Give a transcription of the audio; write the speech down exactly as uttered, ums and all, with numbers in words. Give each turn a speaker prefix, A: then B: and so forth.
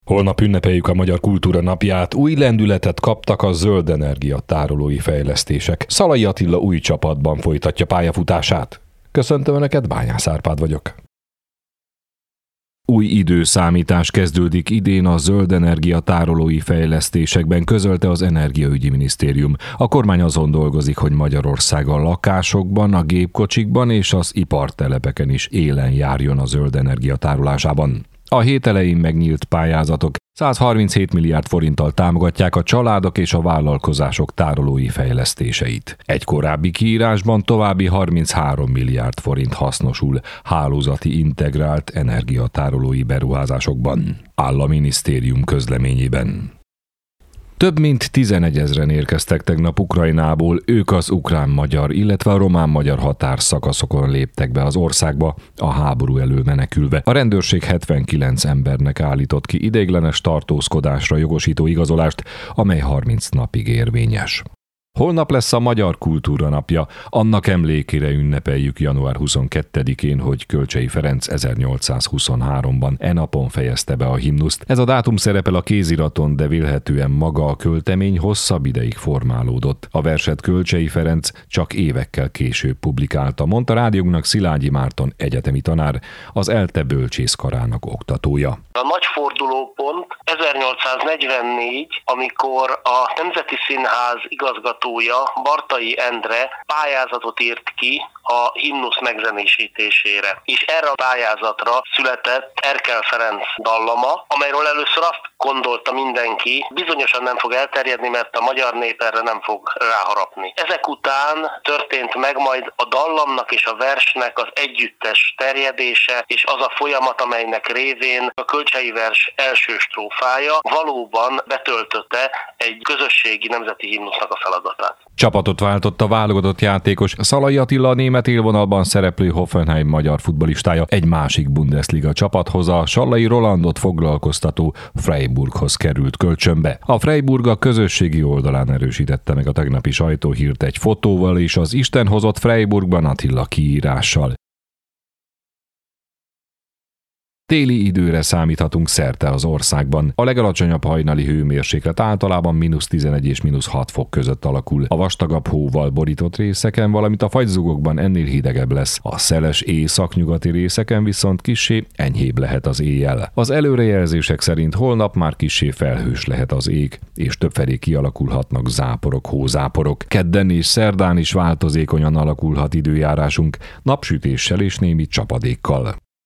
A: Holnap ünnepeljük a Magyar Kultúra Napját, új lendületet kaptak a zöld energia tárolói fejlesztések. Szalai Attila új csapatban folytatja pályafutását. Köszöntöm Önöket, Bányász Árpád vagyok. Új időszámítás kezdődik idén a zöld energia tárolói fejlesztésekben, közölte az Energiaügyi Minisztérium. A kormány azon dolgozik, hogy Magyarország a lakásokban, a gépkocsikban és az ipartelepeken is élen járjon a zöld energia tárolásában. A hét elején megnyílt pályázatok százharminchét milliárd forinttal támogatják a családok és a vállalkozások tárolói fejlesztéseit. Egy korábbi kiírásban további harminchárom milliárd forint hasznosul hálózati integrált energiatárolói beruházásokban, áll a minisztérium közleményében. Több mint tizenegyezren érkeztek tegnap Ukrajnából, ők az ukrán-magyar, illetve a román-magyar határszakaszokon léptek be az országba, a háború elől menekülve. A rendőrség hetvenkilenc embernek állított ki ideiglenes tartózkodásra jogosító igazolást, amely harminc napig érvényes. Holnap lesz a Magyar Kultúra Napja, annak emlékére ünnepeljük január huszonkettedikén, hogy Kölcsey Ferenc ezernyolcszázhuszonháromban e napon fejezte be a himnuszt. Ez a dátum szerepel a kéziraton, de vélhetően maga a költemény hosszabb ideig formálódott. A verset Kölcsey Ferenc csak évekkel később publikálta, mondta rádiónknak Szilágyi Márton egyetemi tanár, az ELTE bölcsészkarának oktatója.
B: A nagy fordulópont ezernyolcszáznegyvennégy, amikor a Nemzeti Színház igazgatója Bartai Endre pályázatot írt ki a himnusz megzenésítésére. És erre a pályázatra született Erkel Ferenc dallama, amelyről először azt gondolta mindenki, bizonyosan nem fog elterjedni, mert a magyar nép erre nem fog ráharapni. Ezek után történt meg majd a dallamnak és a versnek az együttes terjedése, és az a folyamat, amelynek révén a Kölcsey vers első strófája valóban betöltötte egy közösségi nemzeti himnusznak a feladatát.
A: Csapatot váltott a válogatott játékos. Szalai Attila, a német élvonalban szereplő Hoffenheim magyar futballistája egy másik Bundesliga csapathoz, a Sallai Rolandot foglalkoztató Freiburghoz került kölcsönbe. A Freiburg a közösségi oldalán erősítette meg a tegnapi sajtóhírt egy fotóval és az Isten hozott Freiburgban Attila kiírással. Téli időre számíthatunk szerte az országban. A legalacsonyabb hajnali hőmérséklet általában mínusz tizenegy és mínusz hat fok között alakul. A vastagabb hóval borított részeken, valamint a fagyzugokban ennél hidegebb lesz. A szeles északnyugati részeken viszont kissé enyhébb lehet az éjjel. Az előrejelzések szerint holnap már kissé felhős lehet az ég, és többfelé kialakulhatnak záporok, hózáporok. Kedden és szerdán is változékonyan alakulhat időjárásunk, napsütéssel és némi csapadékkal.